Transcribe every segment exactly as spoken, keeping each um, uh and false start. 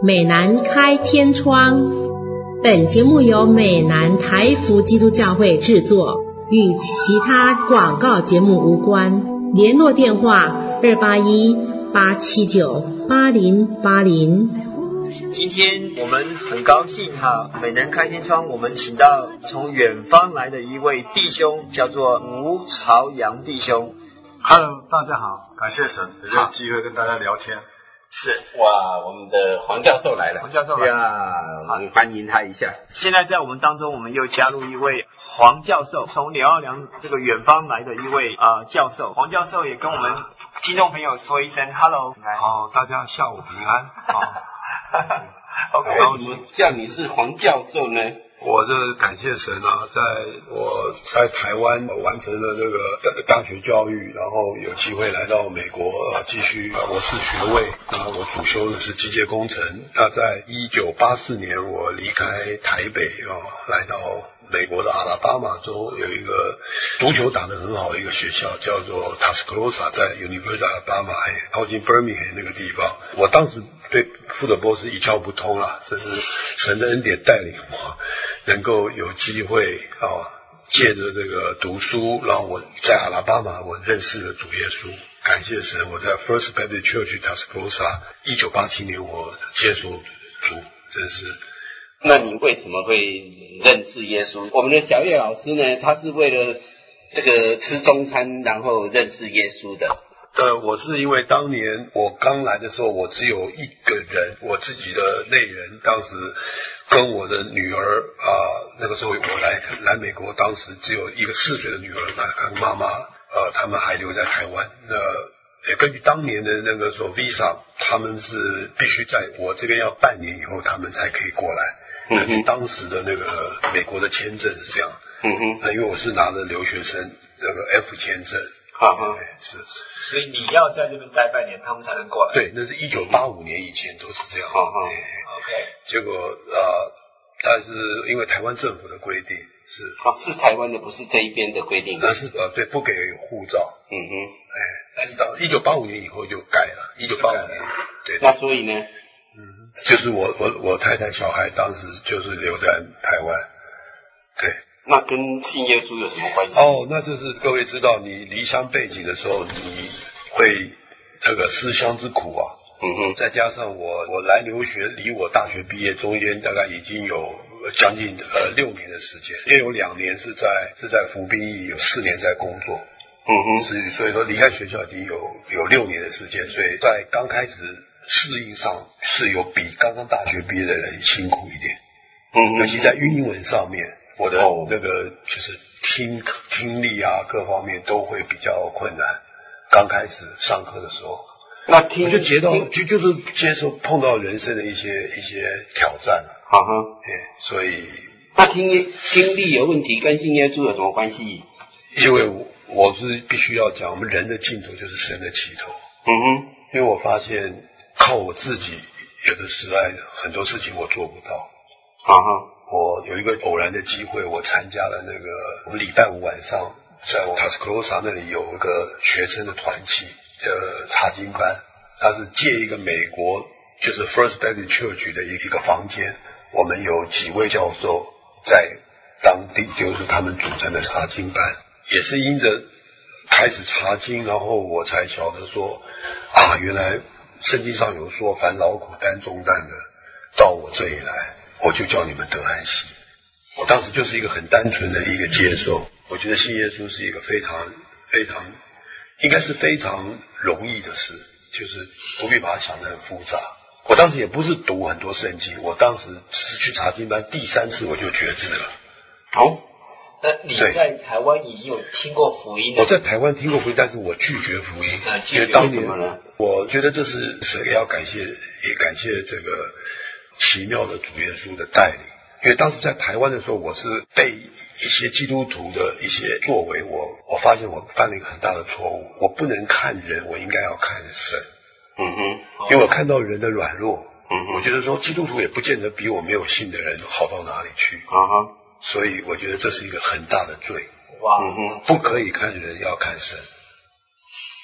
美南开天窗。本节目由美南台福基督教会制作，与其他广告节目无关。联络电话二八一八七九八零八零。 今天我们很高兴哈，美南开天窗，我们请到从远方来的一位弟兄，叫做吴朝阳弟兄。 Hello， 大家好，感谢神有这个机会跟大家聊天。 是哇，我们的黄教授来了， 黄教授来了呀，我们欢迎他一下。 现在在我们当中，我们又加入一位黄教授，从辽奥良这个远方来的一位呃教授。黄教授也跟我们听众朋友说一声 Hello。 好，大家下午平安。好 ，OK。 为什么叫你是黄教授呢？ 我这感谢神啊，在我在台湾完成了这个大学教育，然后有机会来到美国啊，继续博士学位。那我主修的是机械工程。那在一九八四年，我离开台北啊，来到美国的阿拉巴马州，有一个足球打得很好的一个学校，叫做 Tuscaloosa， 在 University of Alabama， 靠近 Birmingham 那个地方。我当时对福德波是一窍不通啦，这是神的恩典带领我能够有机会啊，借着这个读书，然后我在阿拉巴马我认识了主耶稣。感谢神，我在 First Baptist Church Tuscaloosa 一九八七年我接受主，真是。 那你为什么会认识耶稣？我们的小叶老师呢，他是为了这个吃中餐然后认识耶稣的。 呃，我是因为当年我刚来的时候，我只有一个人，我自己的内人，当时跟我的女儿啊、呃，那个时候我来来美国，当时只有一个四岁的女儿，那跟妈妈呃，他们还留在台湾。那也根据当年的那个说 visa， 他们是必须在我这边要半年以后，他们才可以过来。根据当时的那个美国的签证是这样。 嗯哼， 那因为我是拿着留学生那个 F 签证。 好好， 是。 所以你要在这边待半年，他们才能过来。 对，那是一九八五年以前都是这样。 好好 ，OK。 结果呃，但是因为台湾政府的规定是， 哦，是台湾的，不是这一边的规定。 那是呃，对，不给护照。 嗯哼， 哎，但是到一九八五年以后就改了，一九八五年，对。 那所以呢？ 嗯，就是我我我太太小孩当时就是留在台湾，对。 那跟信耶稣有什么关系？ 哦，那就是各位知道，你离乡背景的时候，你会这个思乡之苦啊。 嗯哼。 再加上我我来留学，离我大学毕业中间大概已经有将近呃六年的时间，也有两年是在是在服兵役，有四年在工作。 嗯哼。 是，所以说离开学校已经有有六年的时间，所以在刚开始适应上是有比刚刚大学毕业的人辛苦一点。 嗯哼。 尤其在英文上面。我的那个就是听听力啊，各方面都会比较困难。刚开始上课的时候， 那听我就接到就就是接受碰到人生的一些一些挑战了。 好哈， 对，所以那听听力有问题跟信耶稣有什么关系？ 因为我是必须要讲，我们人的尽头就是神的起头。 嗯哼， 因为我发现靠我自己，有的时代很多事情我做不到。 好哈。 我有一个偶然的机会，我参加了那个我们礼拜五晚上在我 Tuscaloosa 那里有一个学生的团契的查经班，他是借一个美国就是 First Baptist Church 的一个房间，我们有几位教授在当地就是他们组成的查经班，也是因着开始查经，然后我才晓得说啊，原来圣经上有说凡劳苦担重担的到我这里来，我就叫你们得安息。我当时就是一个很单纯的一个接受，我觉得信耶稣是一个非常非常应该是非常容易的事，就是不必把它想得很复杂。我当时也不是读很多圣经，我当时只是去查经班，第三次我就决志了。 哦，那你在台湾已经有听过福音了？ 我在台湾听过福音，但是我拒绝福音。 啊， 因为当年呢？ 我觉得这是神也要感谢，也感谢这个奇妙的主耶稣的带领。因为当时在台湾的时候，我是被一些基督徒的一些作为，我我发现我犯了一个很大的错误。我不能看人，我应该要看神。 嗯哼， 因为我看到人的软弱， 嗯哼， 我觉得说基督徒也不见得比我没有信的人好到哪里去。 啊哈， 所以我觉得这是一个很大的罪。 哇， 嗯哼， 不可以看人，要看神。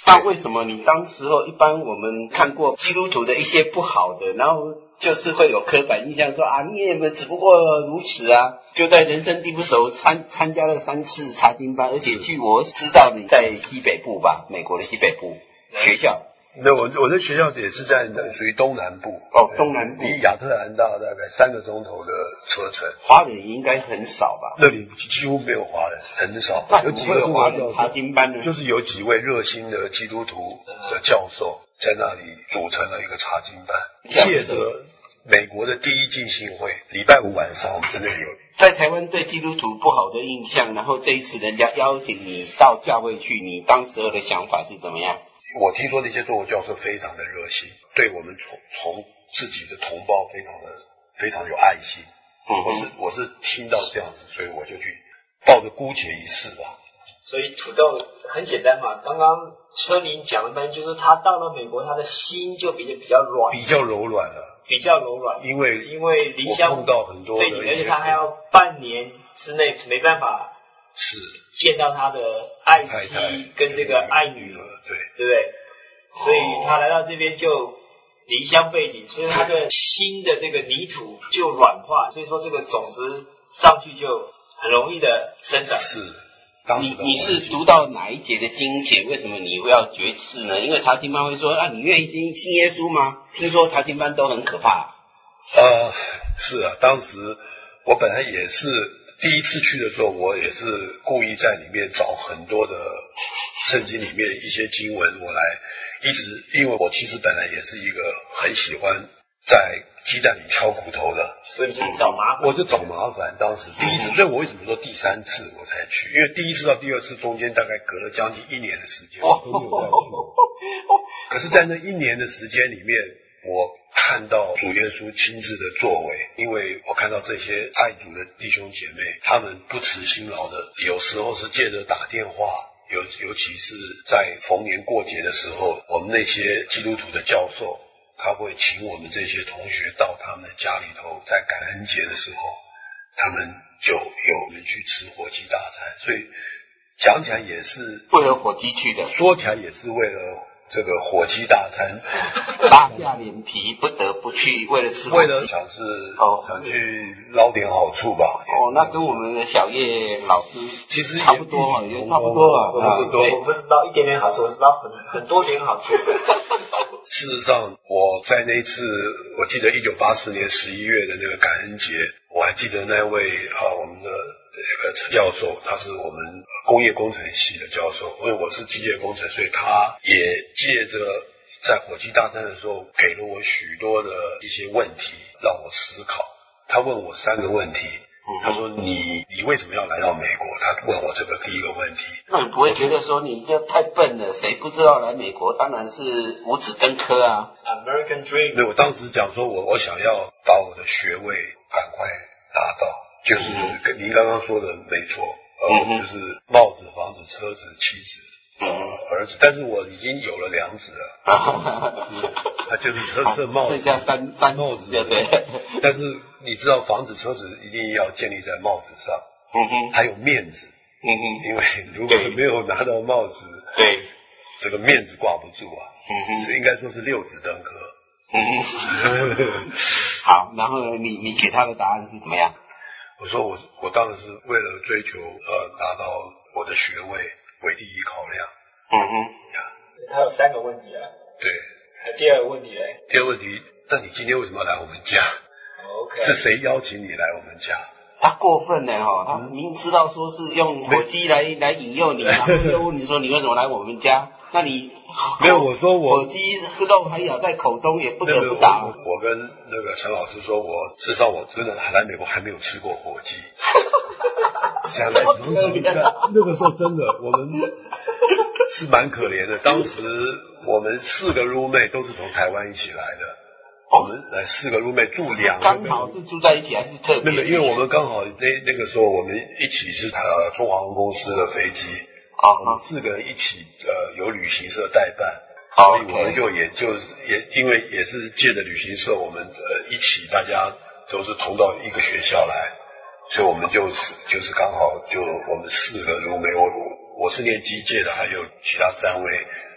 那为什么你当时候一般我们看过基督徒的一些不好的，然后就是会有刻板印象说啊，你也们只不过如此啊，就在人生地不熟参参加了三次查经班，而且据我知道你在西北部吧，美国的西北部学校。 那我我的学校也是在属于东南部哦，东南部离亚特兰大大概三个钟头的车程。 华人应该很少吧？ 那里几乎没有华人，很少。 有几位华人查经班呢？ 就是有几位热心的基督徒的教授在那里组成了一个查经班，借着美国的第一浸信会，礼拜五晚上我们在那里有。 在台湾对基督徒不好的印象，然后这一次人家邀请你到教会去，你当时候的想法是怎么样？ 我听说那些中国教授非常的热心，对我们从从自己的同胞非常的非常有爱心。嗯，我是我是听到这样子，所以我就去抱着姑且一试吧。 所以土豆很简单嘛，刚刚春林讲的班就是他到了美国，他的心就比较比较软， 比较柔软了， 比较柔软， 因为因为离乡碰到很多的， 而且他还要半年之内没办法是见到他的爱妻跟这个爱女， 对对不对？所以他来到这边就离乡背景，所以他的心的这个泥土就软化，所以说这个种子上去就很容易的生长。 是。当时你你是读到哪一节的经节？为什么你会要决志呢？因为查经班会说啊，你愿意信信耶稣吗？听说查经班都很可怕。 呃，是啊，当时我本来也是第一次去的时候，我也是故意在里面找很多的圣经里面一些经文，我来一直，因为我其实本来也是一个很喜欢在鸡蛋里挑骨头的， 所以你就找麻烦。 我就找麻烦。当时第一次，所以我为什么说第三次我才去？因为第一次到第二次中间大概隔了将近一年的时间，我都没有再去。可是，在那一年的时间里面，我看到主耶稣亲自的作为，因为我看到这些爱主的弟兄姐妹，他们不辞辛劳的，有时候是借着打电话。尤尤其是在逢年过节的时候，我们那些基督徒的教授，他会请我们这些同学到他们的家里头，在感恩节的时候，他们就有我们去吃火鸡大餐。所以讲起来也是为了火鸡去的， 说起来也是为了这个火鸡大餐， 拉下脸皮不得不去，为了吃火鸡， 为了想是哦想去捞点好处吧。 哦，那跟我们的小叶老师其实差不多嘛，也差不多啊， 差不多。我不是捞一点点好处，我是捞很很多点好处。 事实上，我在那一次，我记得一九八四年十一月的那个感恩节，我还记得那位啊，我们的这个陈教授，他是我们工业工程系的教授，因为我是机械工程，所以他也借着在火鸡大餐的时候，给了我许多的一些问题让我思考。他问我三个问题。他说你你为什么要来到美国？他问我这个第一个问题。 那你不会觉得说你这太笨了？谁不知道来美国？当然是五子登科啊 ，American Dream。 对，我当时讲说我我想要把我的学位赶快拿到，就是跟您刚刚说的没错，呃，就是帽子、房子、车子、妻子。呃，儿子，但是我已经有了两子了，他就是车子、帽子， 剩下三三帽子， 对对。 但是你知道，房子、车子一定要建立在帽子上，嗯哼，还有面子，嗯哼，因为如果没有拿到帽子， 对， 这个面子挂不住啊，嗯哼，是应该说是六子登科，嗯哼。好，然后你你给他的答案是怎么样？ 我说我我当然是为了追求呃拿到我的学位为第一考量。嗯哼， 他有三个问题啊。 对。 第二个问题嘞？ 第二个问题，那你今天为什么要来我们家 ？OK。 是谁邀请你来我们家？ 他过分了哈、哦，他明知道说是用火鸡来来引诱你，然后又问你说你为什么来我们家？那你没有，我说我火鸡肉还咬在口中，也不得不打。 我, 我跟那个陈老师说，我事实上我真的来美国还没有吃过火鸡。想来那个时候真的我们是蛮可怜的，当时我们四个 roommate 都是从台湾一起来的。我们来四个 roommate 住两个， 刚好是住在一起还是特别？ 那个，因为我们刚好那那个时候我们一起是呃中华航空公司的飞机，啊，我们四个人一起呃有旅行社代办，所以我们就也就是也因为也是借着旅行社，我们呃一起大家都是同到一个学校来，所以我们就是就是刚好就我们四个 roommate，我我是念机械的，还有其他三位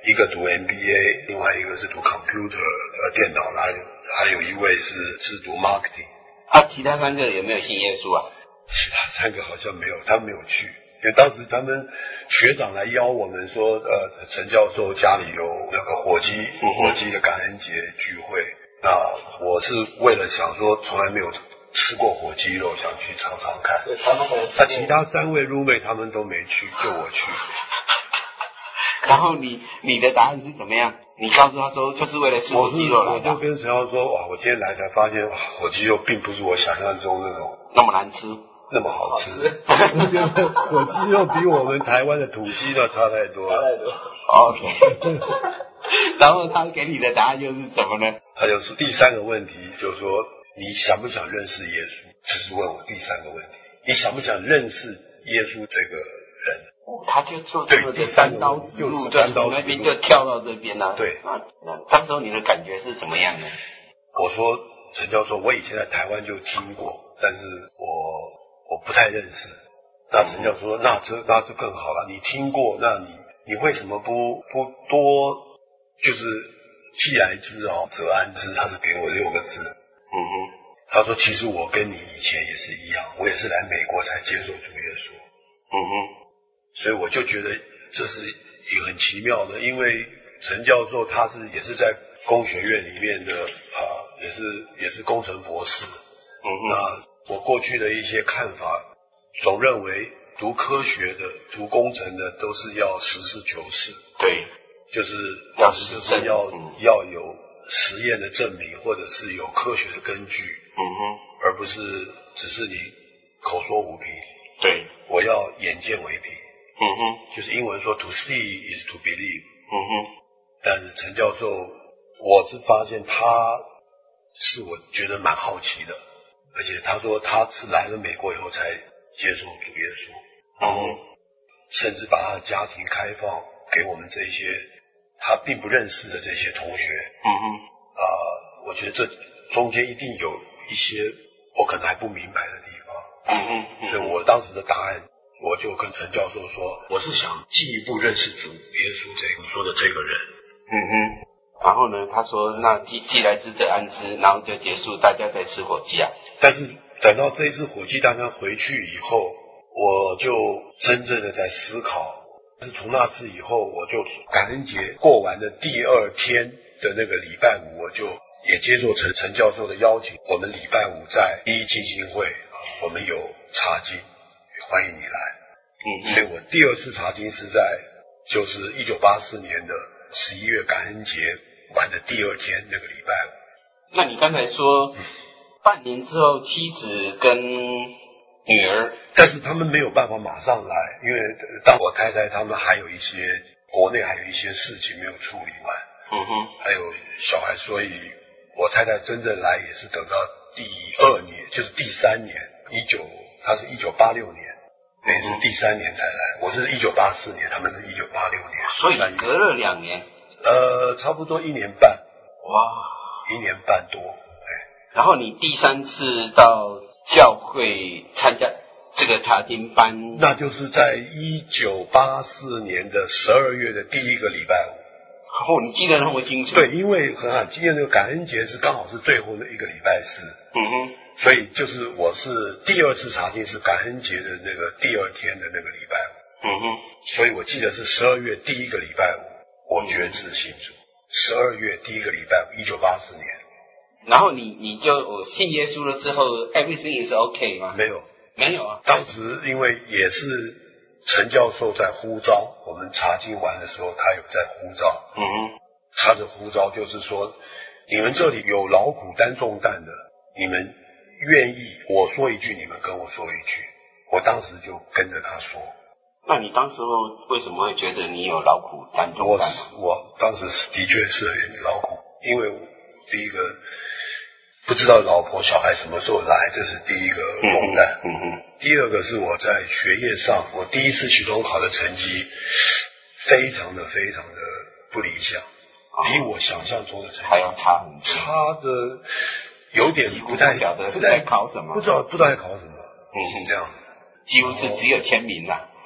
一个读 M B A， 另外一个是读 computer 呃电脑，还还有一位是是读 marketing。 啊，其他三个有没有信耶稣啊？ 其他三个好像没有，他们没有去，因为当时他们学长来邀我们说，呃，陈教授家里有那个火鸡火鸡的感恩节聚会，那我是为了想说从来没有吃过火鸡肉，想去尝尝看。那其他三位 roommate 他们都没去，就我去。 然后你你的答案是怎么样？你告诉他说就是为了吃火鸡肉来的。 我就跟陈教授说，哇，我今天来才发现，哇，火鸡肉并不是我想象中那种那么难吃， 那么好吃。火鸡肉比我们台湾的土鸡肉差太多了。 差太多。 OK 。然后他给你的答案又是什么呢？ 他就是第三个问题，就是说你想不想认识耶稣？这是问我第三个问题，你想不想认识耶稣这个人？ 他就做这个单刀直入，就从那边就跳到这边了、啊。 对， 啊，当时候你的感觉是怎么样呢？ 我说陈教授，我以前在台湾就听过，但是我我不太认识。那陈教授说，那这那就更好了，你听过，那你你为什么不不多就是既来之哦则安之？他是给我六个字。 嗯哼， 他说，其实我跟你以前也是一样，我也是来美国才接受主耶稣。 嗯哼。 所以我就觉得这是一个很奇妙的，因为陈教授他是也是在工学院里面的啊、呃，也是也是工程博士。 嗯哼。 那我过去的一些看法，总认为读科学的、读工程的都是要实事求是。 对， 就是要就是要、嗯、要有实验的证明，或者是有科学的根据。 嗯哼， 而不是只是你口说无凭。 对， 我要眼见为凭。 嗯哼， 就是英文说 to see is to believe。 嗯哼， 但是陈教授，我是发现他是我觉得蛮好奇的，而且他说他是来了美国以后才接受主耶稣，然后甚至把他的家庭开放给我们这些他并不认识的这些同学。 嗯哼， 啊、呃，我觉得这中间一定有一些我可能还不明白的地方。 嗯哼，嗯所以我当时的答案，我就跟陈教授说，我是想进一步认识主耶稣这个说的这个人。 嗯哼。然后呢，他说那既既来之则安之，然后就结束，大家在吃火鸡啊。 但是等到这一次火鸡大餐回去以后，我就真正的在思考。是从那次以后，我就感恩节过完的第二天的那个礼拜五，我就也接受陈陈教授的邀请，我们礼拜五在第一浸信会，我们有查经，欢迎你来。 嗯， 所以我第二次查经是在就是一九八四年的十一月感恩节完的第二天那个礼拜五。 那你刚才说、嗯、半年之后妻子跟女儿， 但是他们没有办法马上来，因为当我太太他们还有一些国内还有一些事情没有处理完。 嗯哼， 还有小孩，所以我太太真正来也是等到第二年，就是第三年，一九，她是一九八六年，也是第三年才来。我是一九八四年，他们是一九八六年， 所以隔了两年， 呃，差不多一年半。 哇， 一年半多，哎。 然后你第三次到教会参加这个查经班， 那就是在一九八四年的十二月的第一个礼拜五。 哦，你记得那么清楚？ 对，因为很好，今天这个感恩节是刚好是最后的一个礼拜四。 嗯哼， 所以就是我是第二次查经是感恩节的那个第二天的那个礼拜五。 嗯哼， 所以我记得是十二月第一个礼拜五，我决志信主。十二月第一个礼拜五，一九八四年。 然后你你就信耶稣了之后 ，everything is okay 吗？ 没有， 没有啊。 当时因为也是陈教授在呼召，我们查经完的时候，他有在呼召。 嗯哼， 他的呼召就是说，你们这里有劳苦担重担的，你们愿意我说一句，你们跟我说一句。我当时就跟着他说。 那你当时候为什么会觉得你有劳苦担重担？ 我我当时的确是很劳苦，因为第一个不知道老婆小孩什么时候来，这是第一个重担。 嗯哼。 第二个是我在学业上，我第一次期中考的成绩非常的非常的不理想，哦、比我想象中的成绩还要差很多， 差的有点不太晓得是在考什么， 不知道不知道在考什么。 嗯， 是这样子， 几乎是只有签名啦。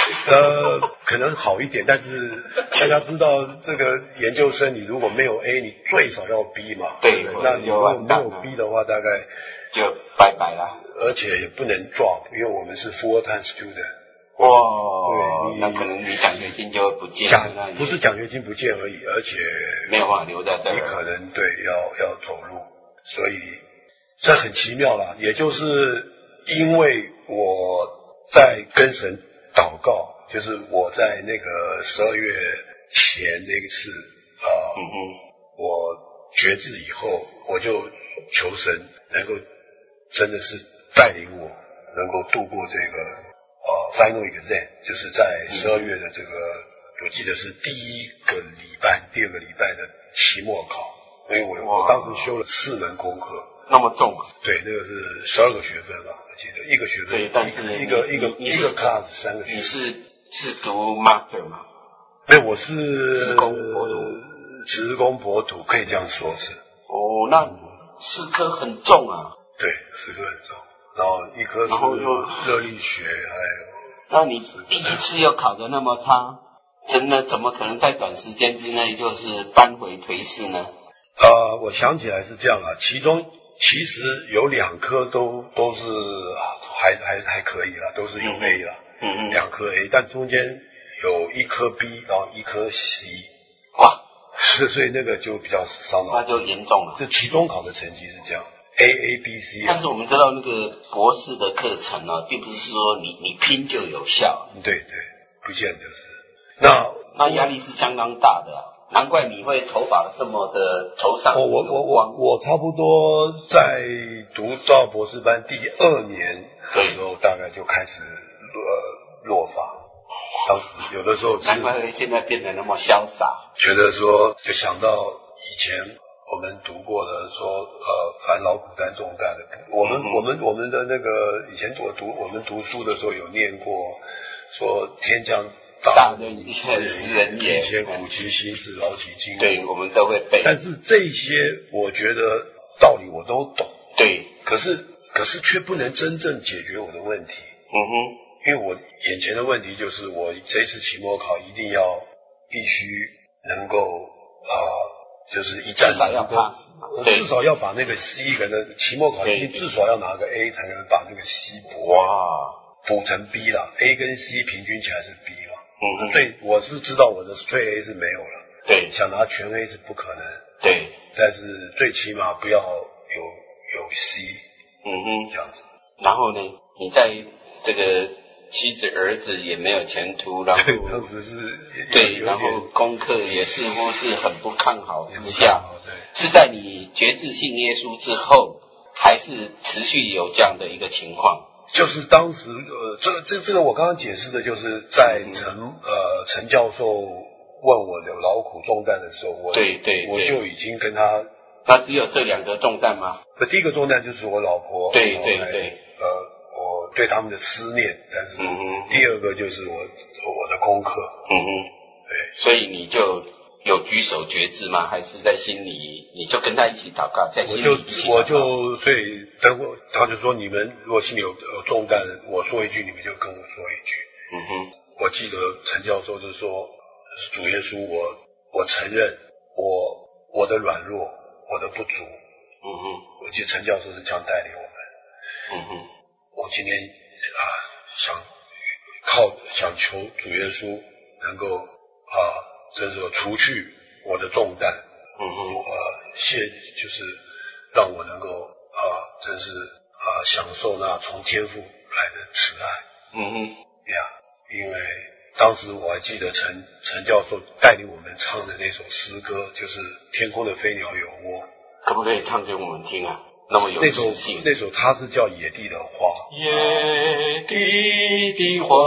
呃，可能好一点，但是大家知道这个研究生，你如果没有 A， 你最少要 B 嘛。 对， 那你如果没有 B 的话，大概就拜拜啦。 而且也不能 drop， 因为我们是 full time student。 哇，对，那可能你奖学金就不见了。 不是奖学金不见而已，而且没有办法留在这儿。 你可能对要要走路，所以这很奇妙啦。也就是因为我在跟神祷告，就是我在那个十二月前那一次啊、呃嗯，我决志以后，我就求神能够真的是带领我，能够度过这个呃 final exam， 就是在十二月的这个、嗯，我记得是第一个礼拜、第二个礼拜的期末考，因为我我当时修了四门功课， 那么重啊？ 对，那个是十二个学分吧，我记得一个学分， 对，但是一个一个一个 class 三个学分。 你是是读 master 吗？ 对，我是职工博土， 职工博土可以这样说是。 哦，那四科很重啊。 对，四科很重，然后一科是热力学，还有。 那你第一次又考得那么差，真的怎么可能在短时间之内就是扳回颓势呢？ 呃，我想起来是这样啊，其中其实有两科都都是还还还可以啦，都是有 A 啦，嗯嗯，两科 A， 但中间有一科 B， 然后一科 C， 哇， 所以那个就比较伤脑， 那就严重了。 这期中考的成绩是这样。A A B C， 但是我们知道那个博士的课程呢、啊，并不是说你你拼就有效。 对对，不见得是。那那压力是相当大的、啊，难怪你会头发这么的头上有光。我我我我差不多在读到博士班第二年的时候，大概就开始呃落发。当时有的时候难怪现在变得那么潇洒。 觉得说，就想到以前。我们读过的说，呃，凡劳苦担重担的，我们、嗯、我们我们的那个以前我读我们读书的时候有念过，说天降大任于斯人也，天苦其心志，劳其筋骨。 对，我们都会背。 但是这些我觉得道理我都懂， 对， 可是可是却不能真正解决我的问题。 嗯哼， 因为我眼前的问题就是我这次期末考一定要必须能够啊。呃就是一战至少要 pass， 至少要把那个 C 可能期末考一定至少要拿个 A 才能把那个 C 补哇补成 B 了 ，A 跟 C 平均起来是 B 嘛。 嗯， 对，我是知道我的 straight A 是没有了， 对， 想拿全 A 是不可能， 对， 但是最起码不要有有 C， 嗯哼， 这样子。 然后呢，你在这个。妻子儿子也没有前途，然后当时是对，然后功课也似乎是很不看好之下，是在你决志信耶稣之后，还是持续有这样的一个情况？ 就是当时呃，这个这个这个我刚刚解释的，就是在陈、嗯、呃陈教授问我的劳苦重担的时候，我对对对， 我就已经跟他， 那只有这两个重担吗？ 第一个重担就是我老婆， 对对对， 呃。我对他们的思念，但是第二个就是我我的功课， 嗯哼， 对， 所以你就有举手决志吗？还是在心里你就跟他一起祷告，在心里一起祷告？ 我就我就所以等我他就说你们如果心里有有重担，我说一句你们就跟我说一句， 嗯哼， 我记得陈教授就说主耶稣我我承认我我的软弱，我的不足， 嗯哼， 我记得陈教授是这样带领我们， 嗯哼。 我今天啊，想靠想求主耶稣能够啊，就是说除去我的重担， 嗯哼， 呃，谢就是让我能够啊，真是啊，享受那从天父来的慈爱， 嗯哼， 呀，因为当时我还记得陈陈教授带领我们唱的那首诗歌，就是天空的飞鸟有窝， 可不可以唱给我们听啊？那么有那首那首它是叫野地的花， 野地的花，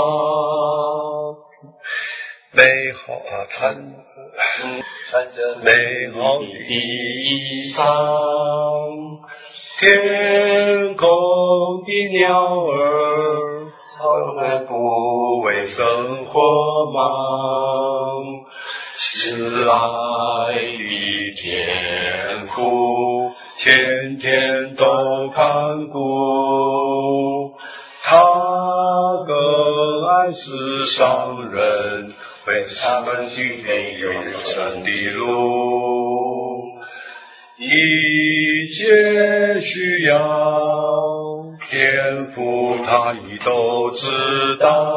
美好啊穿嗯穿着美好的衣裳， 天空的鸟儿， 从来不为生活忙，慈爱的天父。 天天都看顾，他更爱爱世上人，为他们预备永生的路。一切需要，天父他已都知道，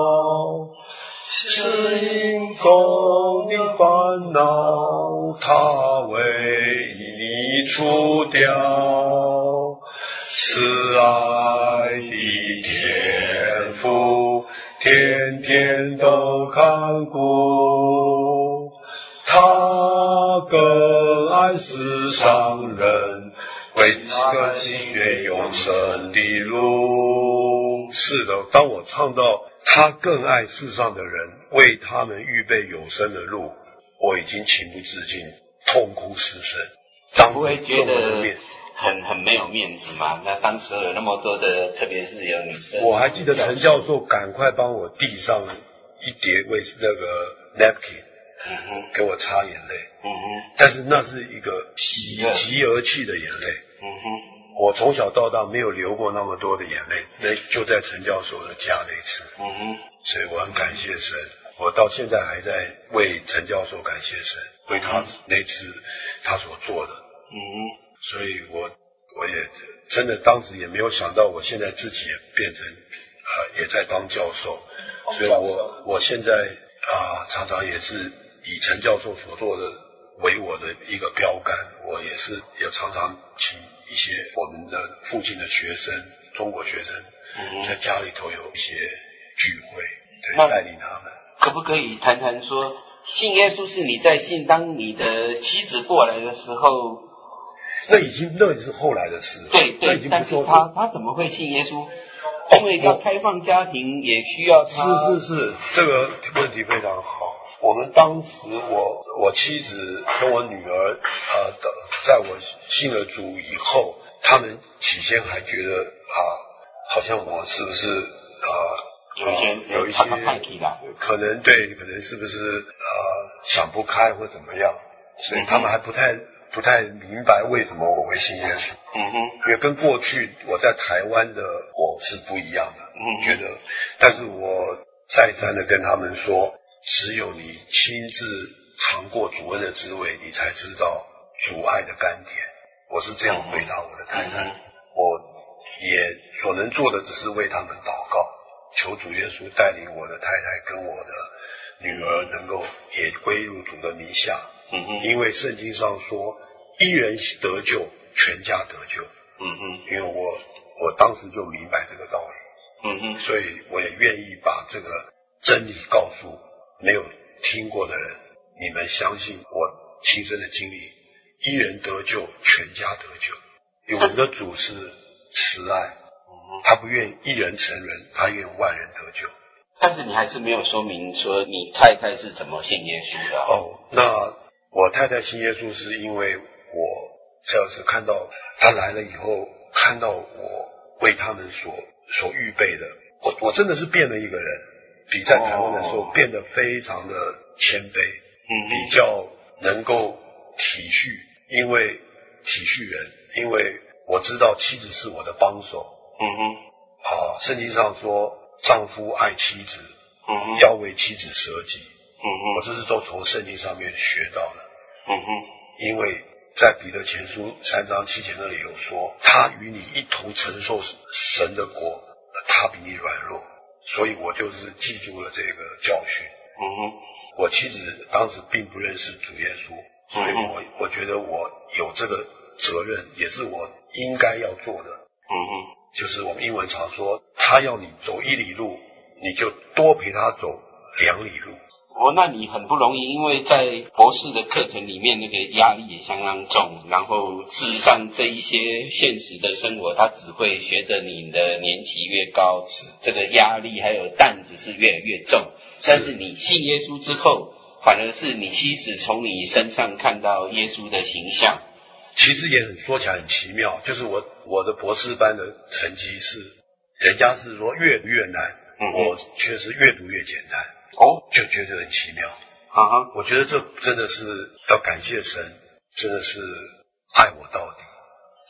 是因中的烦恼，他为你除掉。慈爱的天父，天天都看顾，他更爱世上人，为他们心愿永生的路。是的，当我唱到他更爱世上的人，为他们预备永生的路，我已经情不自禁，痛哭失声。当不会觉得很很没有面子嘛？那当时有那么多的，特别是有女生。 我还记得陈教授赶快帮我递上一叠卫那个 napkin， 嗯哼， 给我擦眼泪。 嗯哼， 但是那是一个喜极而泣的眼泪。 嗯哼， 我从小到大没有流过那么多的眼泪，那就在陈教授的家那一次。 嗯哼， 所以我很感谢神，我到现在还在为陈教授感谢神，为他那次他所做的。 嗯哼。 所以我我也真的当时也没有想到，我现在自己也变成呃也在当教授，所以我我现在啊、呃、常常也是以陈教授所做的为我的一个标杆，我也是也常常请一些我们的附近的学生，中国学生在家里头有一些聚会，对，带领他们。 可不可以谈谈说，信耶稣是你在信，当你的妻子过来的时候？ 那已经那是后来的事了， 对对，但是他他怎么会信耶稣？因为要开放家庭，也需要他。 是是是，这个问题非常好。我们当时我我妻子跟我女儿呃，在我信了主以后，他们起先还觉得啊，好像我是不是啊、呃、 有一些有一些可能对，可能是不是呃想不开或怎么样，所以他们还不太。不太明白为什么我会信耶稣， 嗯哼， 因为跟过去我在台湾的我是不一样的， 嗯， 觉得，但是我再三的跟他们说，只有你亲自尝过主恩的滋味，你才知道主爱的甘甜。我是这样回答我的太太， 嗯、 我也所能做的只是为他们祷告，求主耶稣带领我的太太跟我的女儿能够也归入主的名下。 嗯哼， 因为圣经上说，一人得救，全家得救。 嗯哼， 因为我我当时就明白这个道理。 嗯哼， 所以我也愿意把这个真理告诉没有听过的人，你们相信我亲身的经历，一人得救，全家得救。因为我们的主是慈爱，他不愿一人成人，他愿万人得救。 但是你还是没有说明说你太太是怎么信耶稣的。 哦，那我太太信耶稣是因为我这是看到她来了以后，看到我为他们所所预备的，我我真的是变了一个人，比在台湾的时候变得非常的谦卑， 嗯， 比较能够体恤，因为体恤人，因为我知道妻子是我的帮手， 嗯哼， 啊，圣经上说丈夫爱妻子， 嗯哼， 要为妻子舍己。 嗯哼， 我这是都从圣经上面学到的。 嗯哼， 因为在彼得前书三章七节那里有说，他与你一同承受神的国，他比你软弱，所以我就是记住了这个教训。 嗯哼， 我妻子当时并不认识主耶稣，所以我我觉得我有这个责任，也是我应该要做的。 嗯哼， 就是我们英文常说，他要你走一里路，你就多陪他走两里路。 哦，那你很不容易，因为在博士的课程里面，那个压力也相当重。然后事实上，这一些现实的生活，它只会随着你的年纪越高，这个压力还有担子是越来越重。但是你信耶稣之后，反而是你妻子从你身上看到耶稣的形象。 其实也很说起来很奇妙，就是我我的博士班的成绩是，人家是说越读越难，嗯、我却是越读越简单。 哦， 就觉得很奇妙。 啊哈， 我觉得这真的是要感谢神，真的是爱我到底。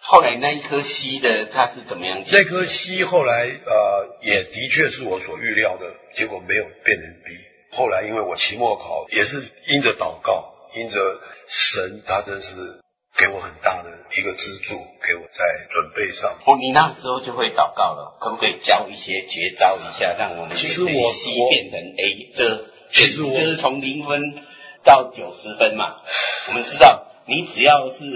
后来那一颗 C 的它是怎么样？ 那颗 C 后来呃也的确是我所预料的，结果没有变成 B。后来因为我期末考也是因着祷告，因着神，他真是给我很大的一个资助，给我在准备上。 哦，你那时候就会祷告了，可不可以教一些绝招一下，让我们其实我 C 变成 A？ 这其实我就是从零分到九十分嘛。我们知道，你只要是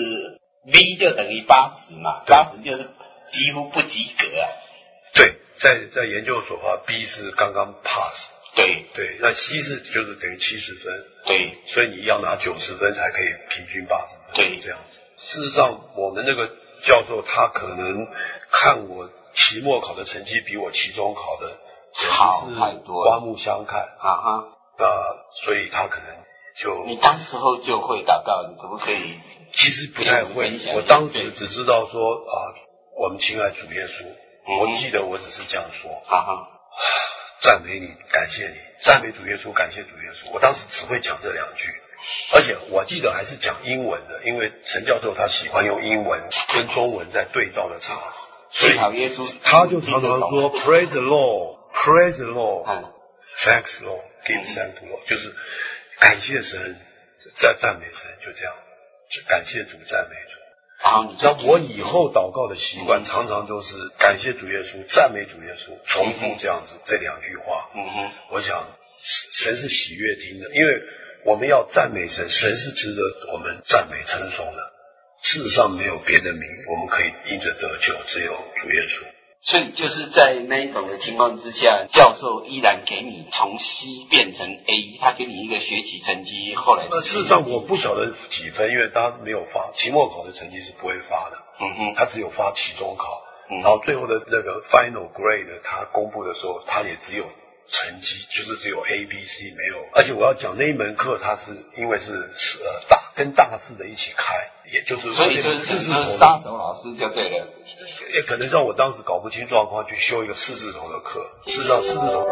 V 就等于八十嘛，八十就是几乎不及格啊。 对，在在研究所的话 ，B 是刚刚 pass。 对对，那 C 是就是等于七十分。 对， 所以你要拿九十分才可以平均八十分。 对， 这样子。事实上，我们那个教授他可能看我期末考的成绩比我期中考的好太多了， 刮目相看啊哈。 那所以他可能就你当时候就会祷告，你可不可以？ 其实不太会，我当时只知道说啊，我们亲爱主耶稣，嗯、我记得我只是这样说， 啊哈， 赞美你，感谢你，赞美主耶稣，感谢主耶稣。我当时只会讲这两句，而且我记得还是讲英文的，因为陈教授他喜欢用英文跟中文在对照的查，所以耶稣他就常常说 Praise the Lord, Praise the Lord, 嗯、 Thanks Lord, Give thanks to Lord， 就是感谢神，赞赞美神，就这样，感谢主，赞美主。那我以后祷告的习惯，常常都是感谢主耶稣，赞美主耶稣，重复这样子、嗯、这两句话。 嗯哼， 我想神是喜悦听的，因为我们要赞美神，神是值得我们赞美称颂的。世上没有别的名，我们可以因着得救，只有主耶稣。 所以就是在那一种的情况之下，教授依然给你从 C 变成 A， 他给你一个学期成绩，后来那事实上我不晓得几分，因为他没有发期末考的成绩是不会发的， 嗯哼， 他只有发期中考， 嗯、 然后最后的那个 final grade 他公布的时候，他也只有成绩，就是只有 A B C 没有。而且我要讲那一门课，他是因为是呃大跟大四的一起开，也就是所以就是四字头杀手老师就对了。 也可能让我当时搞不清状况，去修一个四字头的课。事实上，四字头。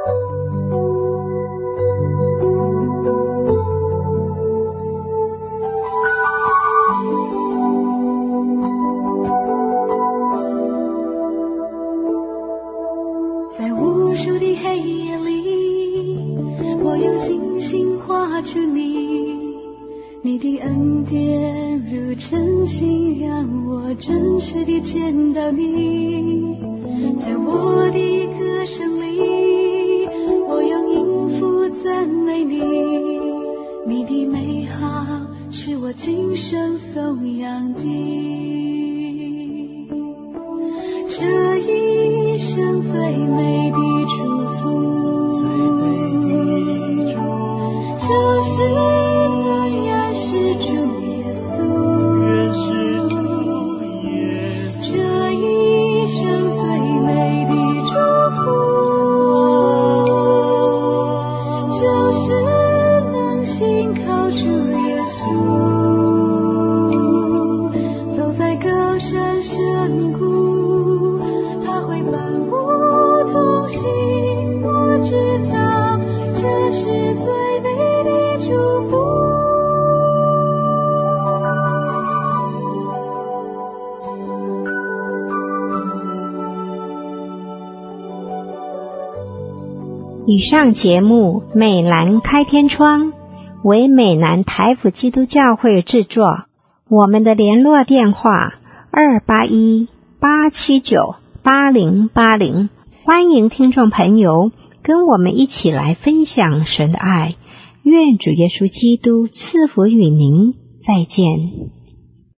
在无数的黑夜里，我用星星画出你。你的恩典如晨星，让我真实地见到你。在我的歌声里，我用音符赞美你。你的美好是我今生颂扬的。这一生最美的祝福，就是主耶稣，认识主耶稣，这一生最美的祝福，就是能信靠主耶稣，走在高山深谷，他会伴我同行。我知道这是最美的祝福。 以上节目美兰开天窗为美南台府基督教会制作，我们的联络电话二八一八七九八零八零，欢迎听众朋友跟我们一起来分享神的爱，愿主耶稣基督赐福与您，再见。